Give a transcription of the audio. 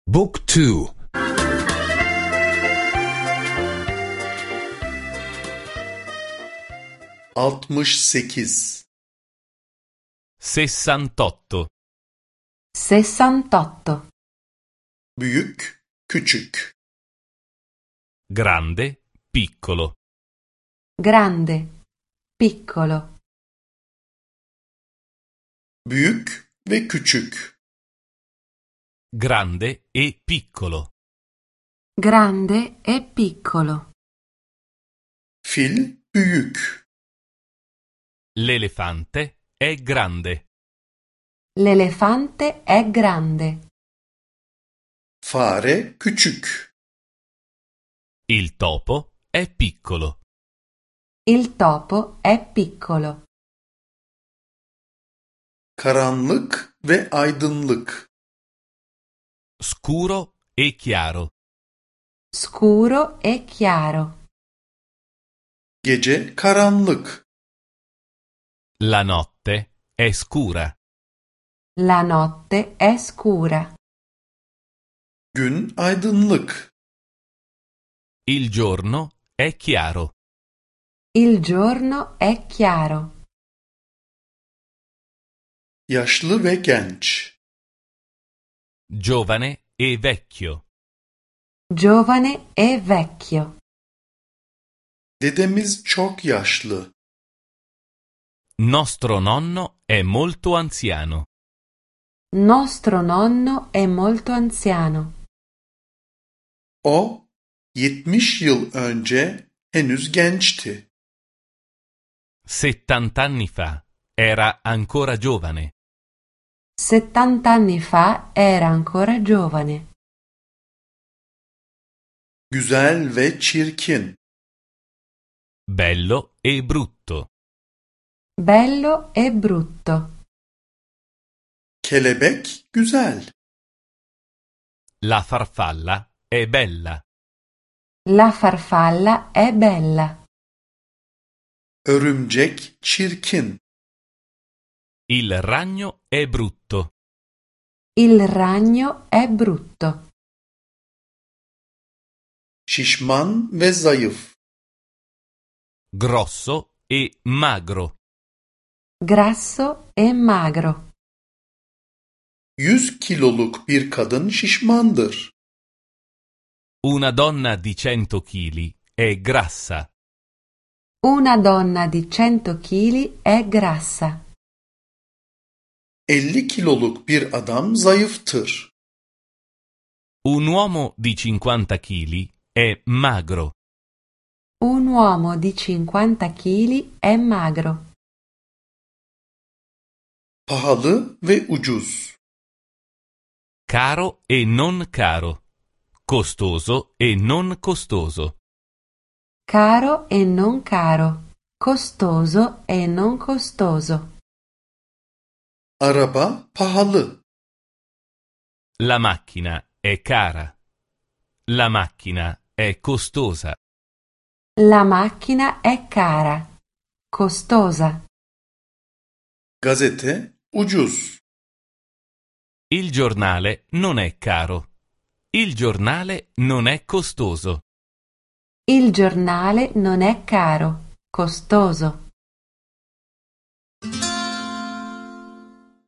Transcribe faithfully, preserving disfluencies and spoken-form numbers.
Book two. altmış sekiz. sessantotto. Sessantotto. Büyük, küçük. Grande, piccolo. Grande. Piccolo. Büyük ve küçük. Grande e piccolo. Grande e piccolo. Fil büyük. L'elefante è grande. L'elefante è grande. Fare küçük. Il topo è piccolo. Il topo è piccolo. Karanlık ve aydınlık. Scuro e chiaro. Scuro e chiaro. Gece karanlık. La notte è scura. La notte è scura. Gün aydınlık. Il giorno è chiaro. Il giorno è chiaro. Yaşlı ve genç. Giovane e vecchio. Giovane e vecchio. Dedemiz çok yaşlı. Nostro nonno è molto anziano. Nostro nonno è molto anziano. O yetmiş yıl önce henüz gençti. Settant'anni fa era ancora giovane. Settant'anni fa era ancora giovane. Güzel ve çirkin. Bello e brutto. Bello e brutto. Kelebek güzel. La farfalla è bella. La farfalla è bella. Örümcek çirkin. Il ragno è brutto. Il ragno è brutto. Şişman ve zayıf. Grosso e magro. Grasso e magro. Yüz kiloluk bir kadın şişmandır. Una donna di cento chili è grassa. Una donna di cento chili è grassa. elli kiloluk bir adam zayıftır. Un uomo di cinquanta chili è magro. Un uomo di cinquanta chili è magro. Pahalı ve ucuz. Caro e non caro. Costoso e non costoso. Caro e non caro. Costoso e non costoso. Araba pahalı. La macchina è cara. La macchina è costosa. La macchina è cara. Costosa. Gazete ucuz. Il giornale non è caro. Il giornale non è costoso. Il giornale non è caro. Costoso.